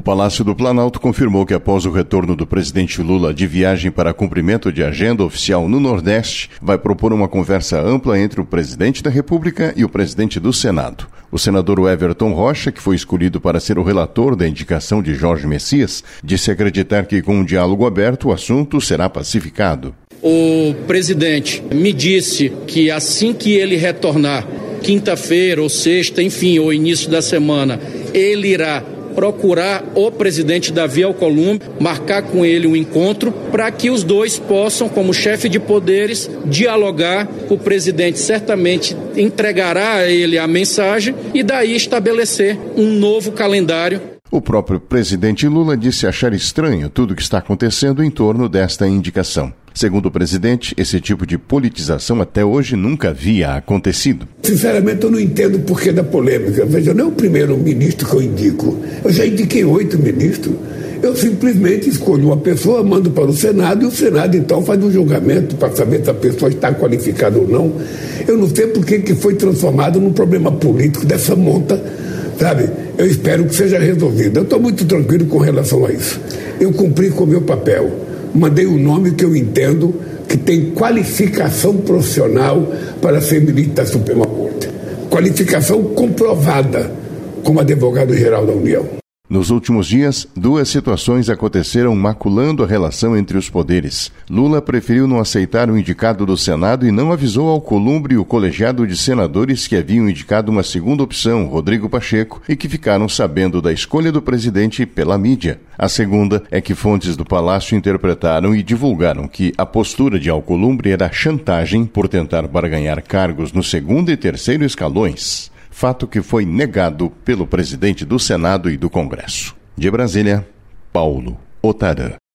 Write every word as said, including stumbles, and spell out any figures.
Palácio do Planalto confirmou que após o retorno do presidente Lula de viagem para cumprimento de agenda oficial no Nordeste, vai propor uma conversa ampla entre o presidente da República e o presidente do Senado. O senador Everton Rocha, que foi escolhido para ser o relator da indicação de Jorge Messias, disse acreditar que com um diálogo aberto o assunto será pacificado. O presidente me disse que assim que ele retornar, quinta-feira ou sexta, enfim, ou início da semana, ele irá procurar o presidente Davi Alcolumbre, marcar com ele um encontro para que os dois possam, como chefe de poderes, dialogar. O presidente certamente entregará a ele a mensagem e daí estabelecer um novo calendário. O próprio presidente Lula disse achar estranho tudo o que está acontecendo em torno desta indicação. Segundo o presidente, esse tipo de politização até hoje nunca havia acontecido. Sinceramente, eu não entendo o porquê da polêmica. Veja, não é o primeiro ministro que eu indico. Eu já indiquei oito ministros. Eu simplesmente escolho uma pessoa, mando para o Senado e o Senado então faz um julgamento para saber se a pessoa está qualificada ou não. Eu não sei por que foi transformado num problema político dessa monta, sabe? Eu espero que seja resolvido. Eu estou muito tranquilo com relação a isso. Eu cumpri com o meu papel. Mandei um nome que eu entendo que tem qualificação profissional para ser ministro da Suprema Corte. Qualificação comprovada como advogado-geral da União. Nos últimos dias, duas situações aconteceram maculando a relação entre os poderes. Lula preferiu não aceitar o indicado do Senado e não avisou Alcolumbre e o colegiado de senadores que haviam indicado uma segunda opção, Rodrigo Pacheco, e que ficaram sabendo da escolha do presidente pela mídia. A segunda é que fontes do Palácio interpretaram e divulgaram que a postura de Alcolumbre era chantagem por tentar barganhar cargos no segundo e terceiro escalões. Fato que foi negado pelo presidente do Senado e do Congresso. De Brasília, Paulo Otarã.